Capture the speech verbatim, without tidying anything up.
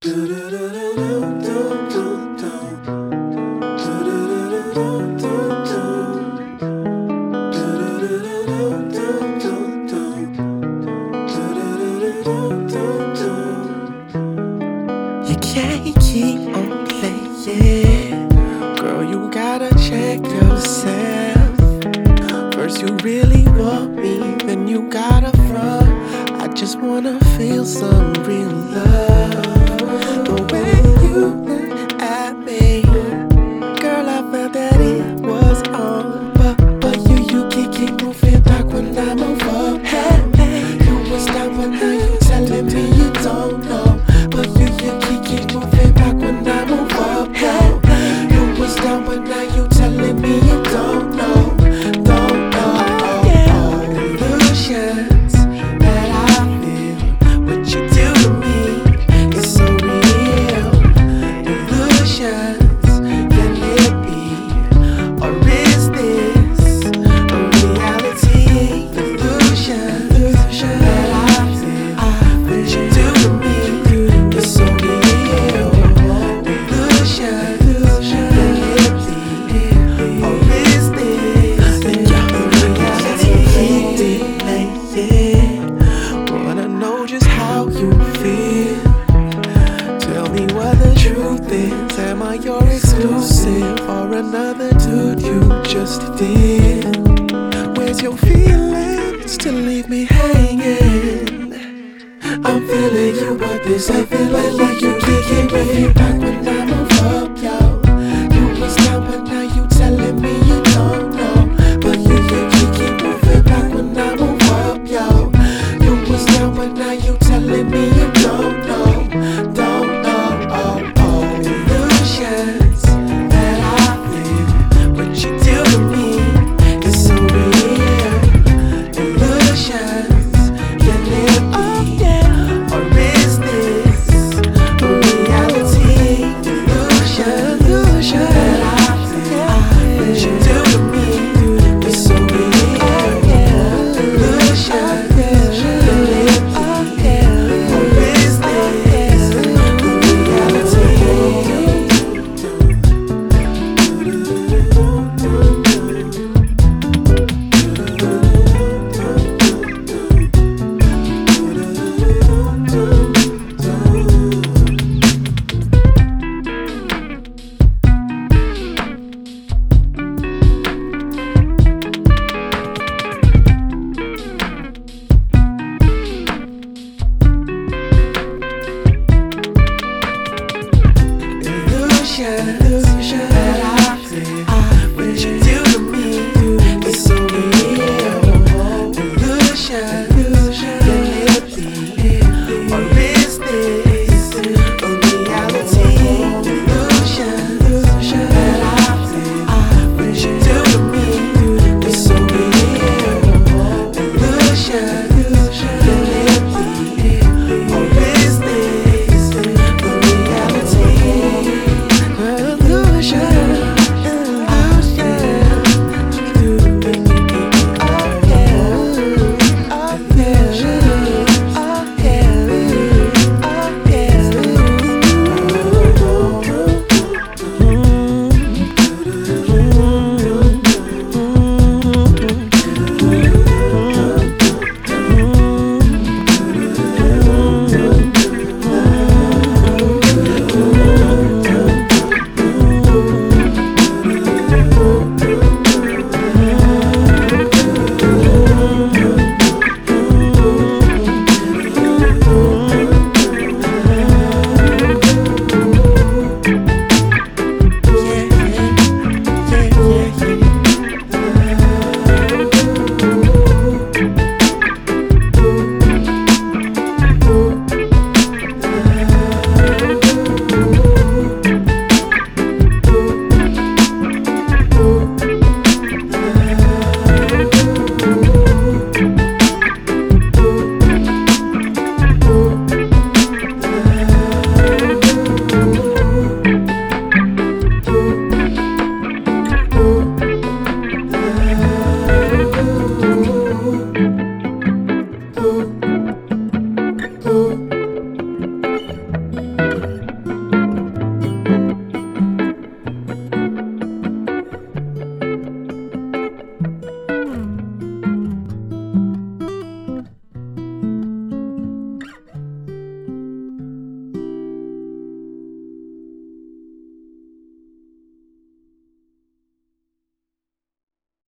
You can't keep on playing, girl, you gotta check yourself. First you really want me, then you gotta front. I just wanna feel some real love. The way you look at me, girl, I felt that it was on. But, but you, you keep, keep moving back when I move up. Hey, hey, you was down, but now you telling me you don't know. But you, you keep, keep moving back when I move up. Hey, hey, you was down, but now you telling me you don't know. Don't know. Oh, yeah. Illusions that I feel, what you do to me is so real. Illusions, can it be, or is this a reality? Illusions that I feel, what you do to me is so real. Illusions, can it be, or is this a reality? Wanna know just how you feel. Tell me what the truth is. Am I your exclusive or another dude you just did? Where's your feelings to leave me hanging? I'm feeling you, but this ain't feeling like you keep me back when I move up, yo. You was down, but now you telling me you don't know. But you, you, you keep moving back when I move up, yo. You was down, but now you telling me you don't know. Don't know, oh, oh. Illusions that I feel, what you do to me is so real. Illusions, can it be, or is this a reality? Illusions, illusions that I feel, what you do to me is so real. Illusions, can it be, or is this a reality? Illusion.